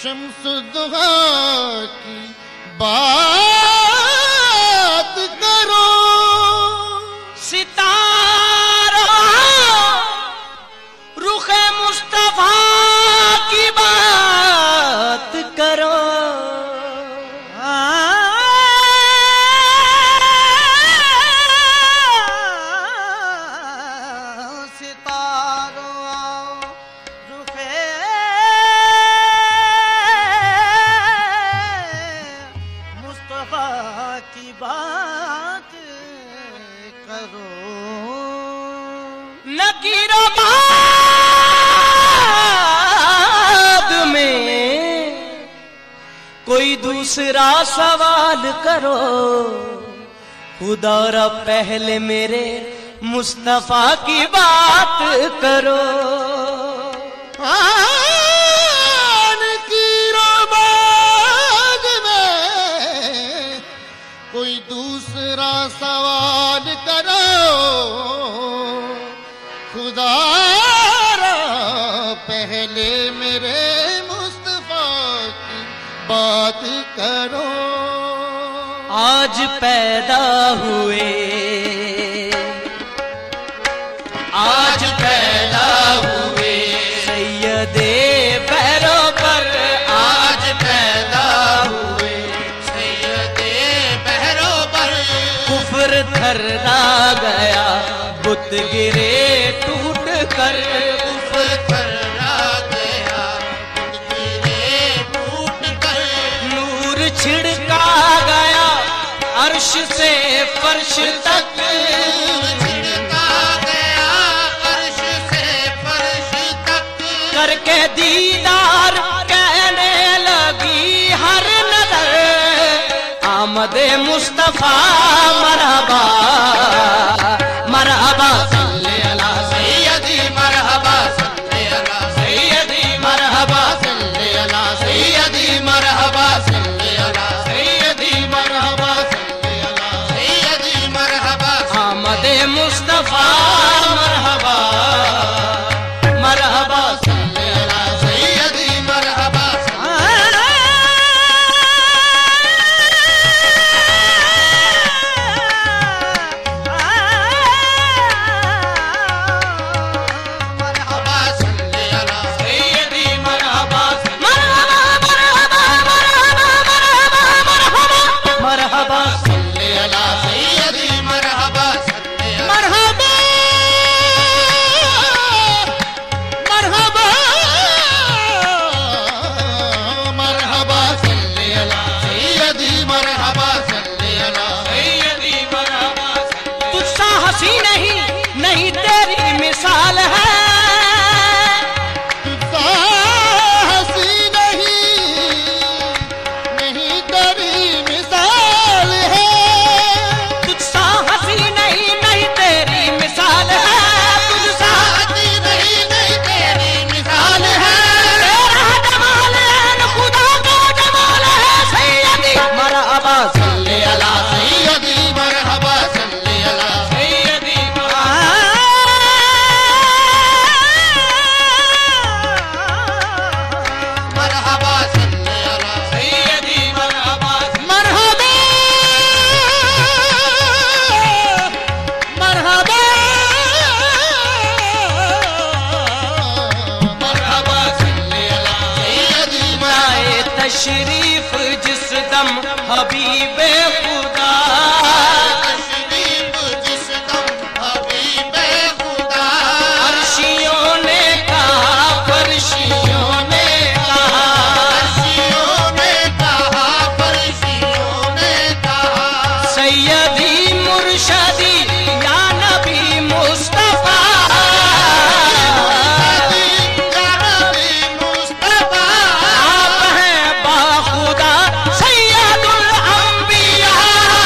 शम्सुद्दुहा की बात करो, सितारा रुखे मुस्तफा की बात करो। नकीराबाद में कोई दूसरा सवाल करो, खुदा रा पहले मेरे मुस्तफा की बात करो। नकीराबाद में कोई दूसरा सवाल करो, खुदा पहले मेरे मुस्तफा की बात करो। आज पैदा हुए, आज पैदा हुए सैयदे पैरों पर, आज पैदा हुए सैयदे पैरों पर। कुफ्र धरना गया बुत गिरे टूट कर, कुफ्र धरना गया बुत गिरे टूट कर। नूर छिड़का गया अर्श से फर्श तक, छिड़का गया अर्श से फर्श तक। करके दीदार कहने लगी हर नजर, आमदे मुस्तफा मरहबा मरहबा सल्ले अला सैयदी, मरहबा सल्ले अला सैयदी, मरहबा सल्ले अला सैयदी, मरहबा सल्ले अला सैयदी, मरहबा सल्ले अला सैयदी, मरहबा आमदे मुस्तफा मरहबा मरहबा सल्ले अला सैयदी, मरहबा नहीं तेरी मिसाल है, हंसी नहीं तेरी मिसाल है। तुझसा हंसी नहीं तेरी मिसाल है, तुझसा हंसी नहीं तेरी मिसाल है। तेरा जमाल है खुदा का जमाल है सैयदी, मरहबा सल्ले अला सैयदी, मरहबा सल्ले अला सैयदी, मरहबा सल्ले अला सैयदी, मरहबा मरहबा मरहबा मरहबा सल्ले अला सैयदी। आए तशरीफ जिस दम हबीबे खुदा, तशरीफ जिस दम हबीबे खुदा। अर्शियों ने कहा फर्शियों ने कहा, अर्शियों ने कहा फर्शियों ने कहा। सैयदी मुर्शदी या नबी मुस्तफा, या नबी मुस्तफा। आप हैं बाखुदा सैयदुल अंबिया,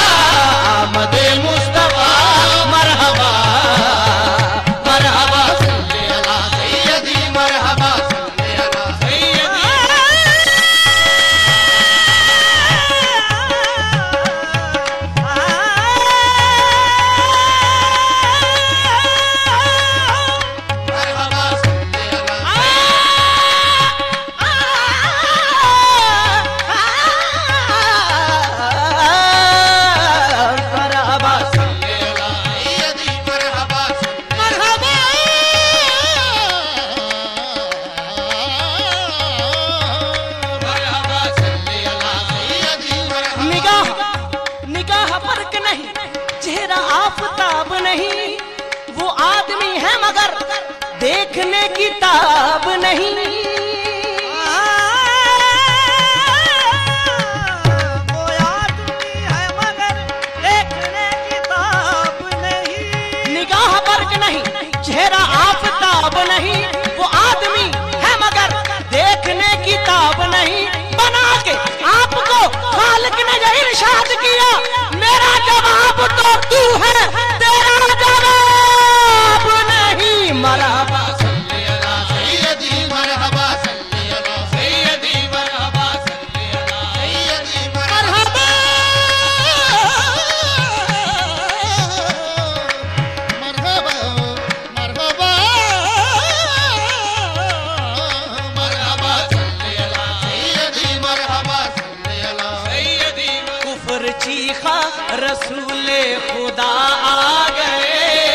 देखने की ताब नहीं। वो आदमी है मगर देखने की ताब नहीं। निगाह वर्ग नहीं, चेहरा आफताब नहीं। वो आदमी है मगर देखने की ताब नहीं। बना के आपको खालिक ने यह इरशाद किया, मेरा जवाब तो तू है, तेरा जवाब नहीं। मरहबा सल्ली अला सैयदी मरहबा सल्ली अला सैयदी मरहबा सल्ली अला सैयदी मरहबा मरहबा मरहबा मरहबा सल्ली अला सैयदी मरहबा सल्ली अला सैयदी। कुफ्र चीखा रसूले खुदा आ गए,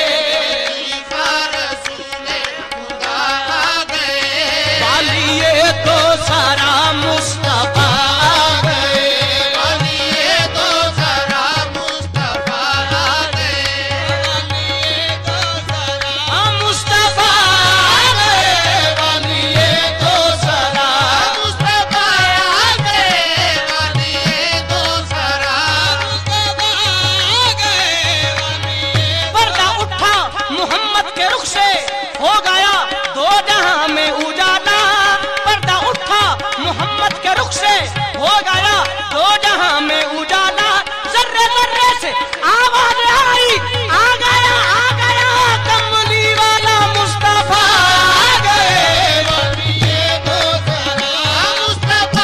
वालिए तो सारा मुस्तफा आ गए, वालिए तो सारा मुस्तफा आ गए, वालिए तो सारा मुस्तफा आ गए, वालिए तो सारा मुस्तफा आ गए, वालिए तो सारा मुस्तफा आ गए, वालिए। पर्दा उठा मोहम्मद के रुख से, हो गया दो जहां में उजाला। पर्दा उठा मोहम्मद के रुख से, हो गया दो जहां में उजाला। जर्रे जर्रे से आवाज आई, आ गया कमली वाला मुस्तफा आ गए, वालिए तो सारा मुस्तफा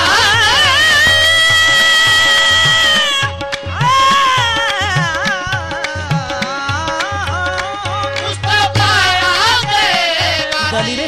मुस्तफा आ गए, दलील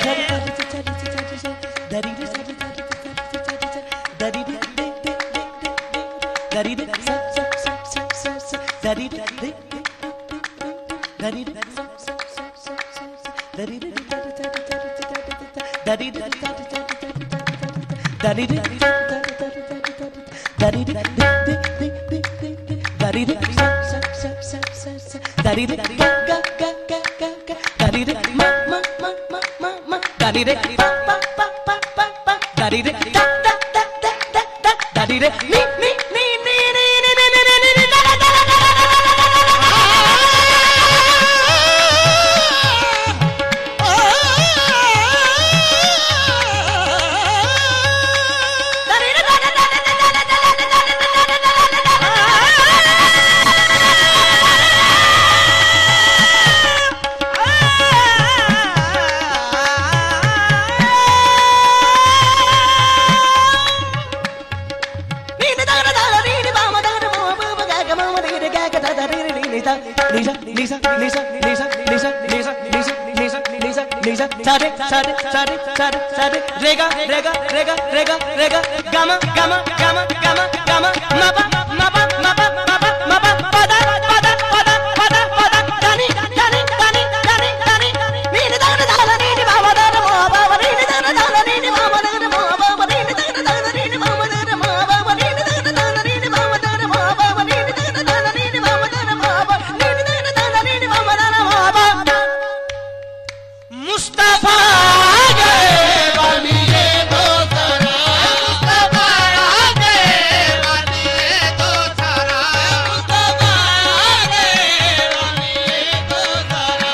रेगा रेगा रेगा रेगा रेगा गमा गमा गमा गमा गमा मबा मबा मबा मबा मबा पदा पदा पदा पदा पदा दानी दानी दानी दानी दानी नीनी दाना दाना नीनी बाबा दाना बाबा नीनी दाना दाना नीनी बाबा दाना बाबा नीनी दाना दाना नीनी बाबा दाना बाबा नीनी दाना दाना नीनी बाबा दाना बाबा नीनी दाना दाना नीनी बाबा दाना बाबा नीनी दाना दाना नीनी बाबा दाना बाबा। मुस्तफा आ गए, वालिए तो सारा मुस्तफा आ गए, वालिए तो सारा मुस्तफा आ गए, वालिए तो सारा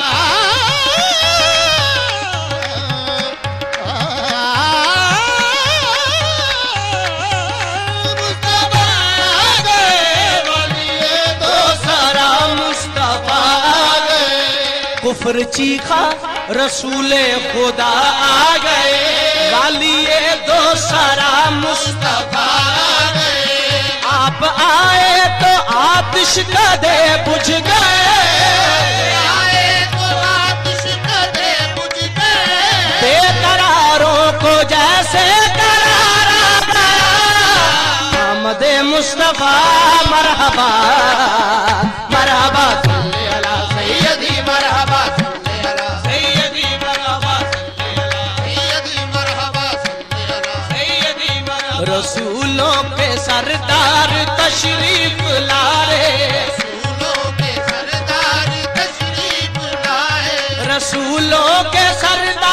मुस्तफा आ गए, वालिए तो सारा मुस्तफा आ गए। कुफ्र चीखा रसूले खुदा आ गए, वालिए दो सारा मुस्तफा आ गए। आप आए तो आतिश कदे बुझ गए, आए तो आतिश कदे बुझ गए, बेकरारों को जैसे करारा गया। आमदे मुस्तफा मरहबा मरहबा सल्ली अला सैयदी मरहबा सल्ली अला सैयदी मरहबा सल्ली अला सैयदी मरहबा सल्ली अला सैयदी मरहबा। रसूलों के सरदार तशरीफ लाए, रसूलों के सरदार तशरीफ लाए, रसूलों के सरदार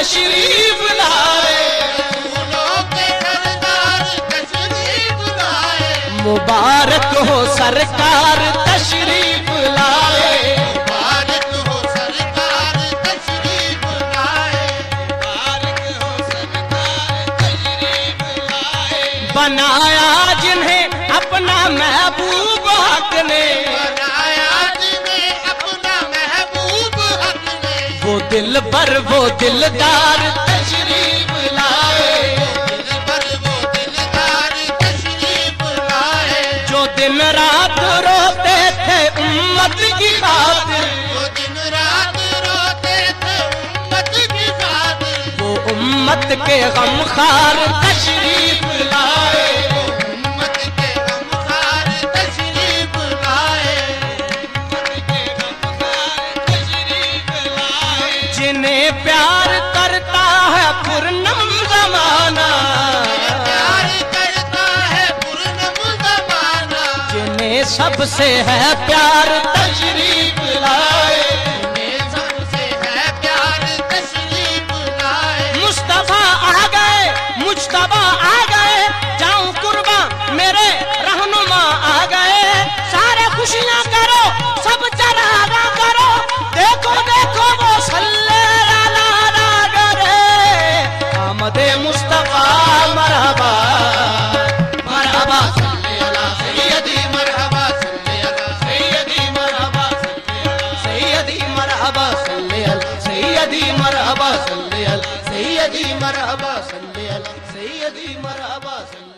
तशरीफ लाए, रसूलों के सरदार तशरीफ लाए, मुबारक हो सरकार तशरीफ लाए, मुबारक हो सरकार तशरीफ लाए, मुबारक हो सरकार तशरीफ लाए। बनाया जिन्हें अपना महबूब हक ने, बनाया जिन्हें अपना महबूब हक ने, वो दिल पर वो दिलदार तशरीफ लाए, दिल पर वो दिलदार तशरीफ लाए, जो दिन रात रोते थे उम्मत की खातिर, वो दिन रात रोते थे उम्मत की खातिर, वो उम्मत के गमखार तशरीफ लाए, उम्मत के गमखार तशरीफ लाए, उम्मत के गमखार तशरीफ लाए। जिन्हें प्यार करता है पूर्णम जमाना, प्यार करता है पूर्णम ज़माना, जिन्हें सबसे है प्यार तशरीफ लाए, उन्हें सबसे है प्यार तशरीफ लाए। मुस्तफा आ गए, मुज्तबा आ गए, जाऊं कुर्बा मेरे रहनुमा आ गए, सारे खुशियां करो सब चरागा करो, देखो देखो वो सल्ले अला करे, आमदे मुस्तफा मरहबा मरहबा सल्ले अला सैयदी मरहबा सल्ले अला सैयदी मरहबा सैयदी मरहबा सल्ले अला सैयदी मरहबा सल्ले अला सैयदी मरहबा सल्ले अला सैयदी मरहबा सल्ले